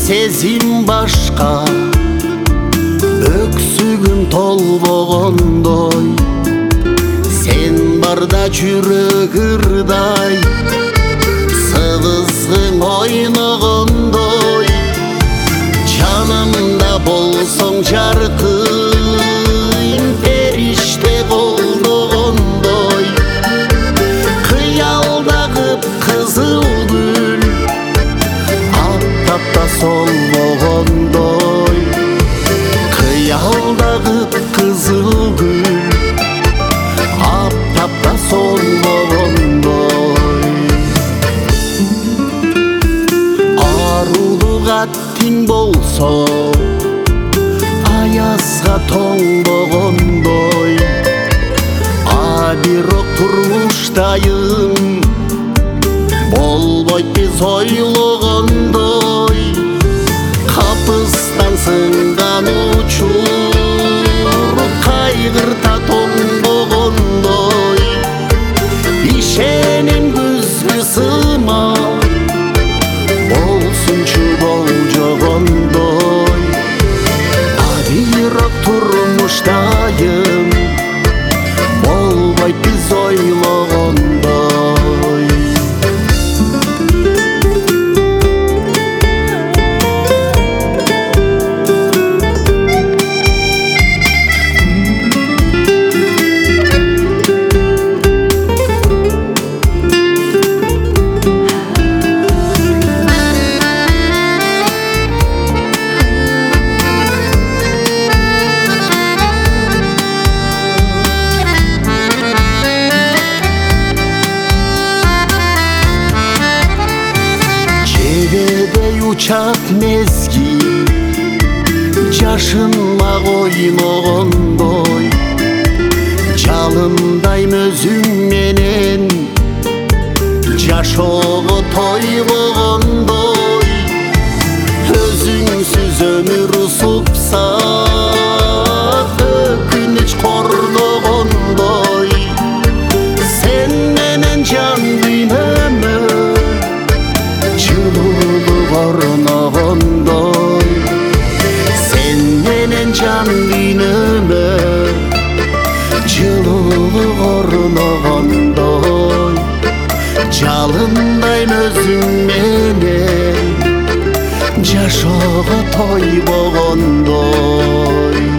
сезим башка, өксүгүм толбогондой, сен барда жүрөк ырдай, сыбызгың ойногондой, жанымда болсоң жаркын, периште колдогондой, кыялда кып-кызыл гүл, аптапта солбогондой, кыялда кып-кызыл гүл, аптапта солбогондой. Арулук аттиң болсо, аязга тоңбогондой, а бирок турмуштайым болбойт биз ойлогондой, капыстан сынган учур кайгырта тоңбогондой, ишенем күзгү сымал болсунчу болжогондой, а бирок турмуштайым болбойт биз ойлогондой. Жебедей учат мезгил, жашынма коймогондой, жалындайм өзүң менен жашоого тойбогондой, өзүңсүз өмүр супсат, өкүнүч кордогондой, сен менен жан дүйнөмө жылуулук орногондой, сен менен жан дүйнөмө жылуулук орногондой, жалындайм өзүң менен жашоого тойбогондой.